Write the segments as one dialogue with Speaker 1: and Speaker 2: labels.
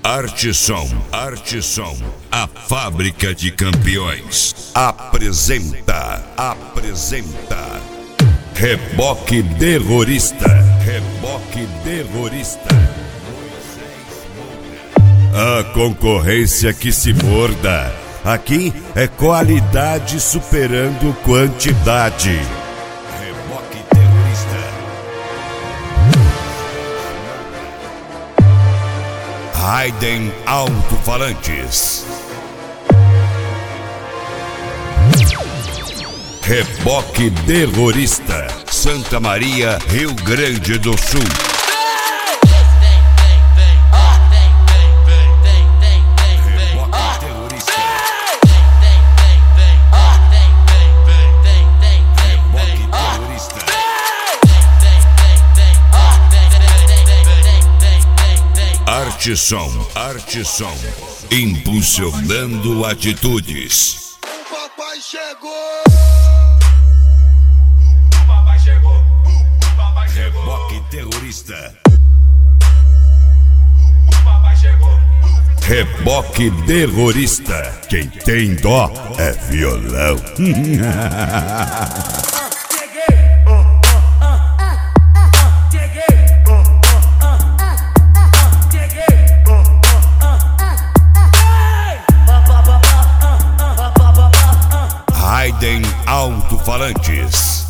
Speaker 1: Arteson, a fábrica de campeões, apresenta Reboque Terrorista. A concorrência que se morda. Aqui é qualidade superando quantidade. Reboque Terrorista. Raiden Alto-Falantes. Reboque Terrorista, Santa Maria, Rio Grande do Sul. Reboque Terrorista. Reboque Terrorista. Arteson, impulsionando atitudes.
Speaker 2: Papai chegou!
Speaker 1: Reboque Terrorista. Reboque Terrorista. Quem tem dó é violão. Raiden Alto-Falantes.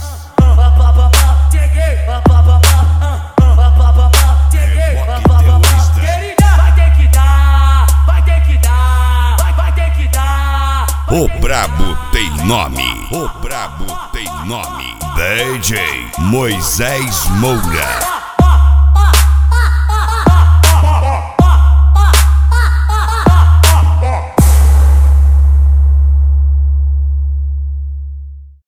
Speaker 1: O brabo tem nome. DJ Moisés Moura.